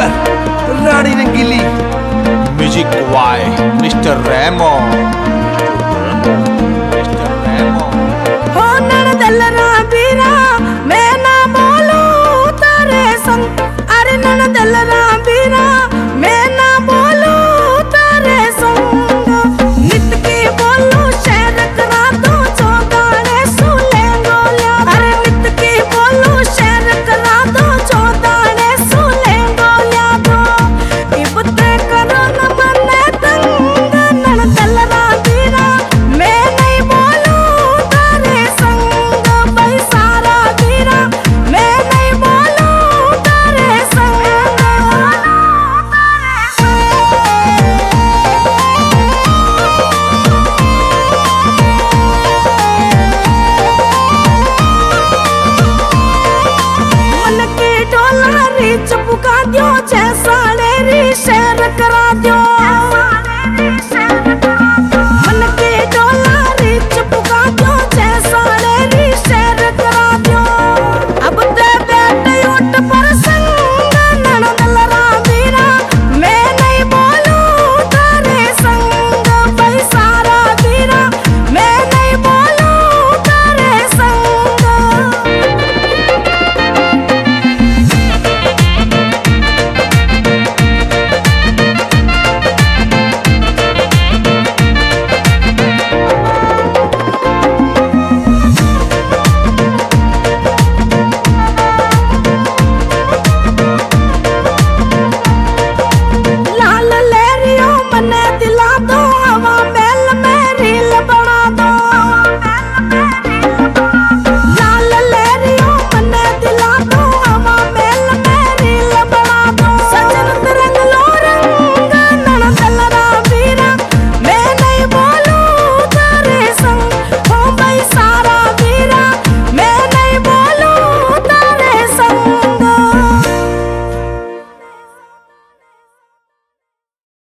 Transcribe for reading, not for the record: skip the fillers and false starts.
Singer Rani Rangili. Music by mister Remo. Mister Remo हो ननदल्लरा बीरा मैं ना बोलूं तेरे संग। अरे ननदल्लरा बीरा मैं ना बोलूं तेरे संग। नित की बोलूं शेर करा दो चौगाने सुले गोलिया। अरे नित की बोलूं शेर करा दो चौगाने सुले गोलिया दो। इबते करो न मने तंग ननदल्लरा बीरा मैं नहीं बोलूं तेरे संग। भाई सारा बीरा मैं नहीं बोलूं तेरे संग। मन के डोला रे चपुका दियो।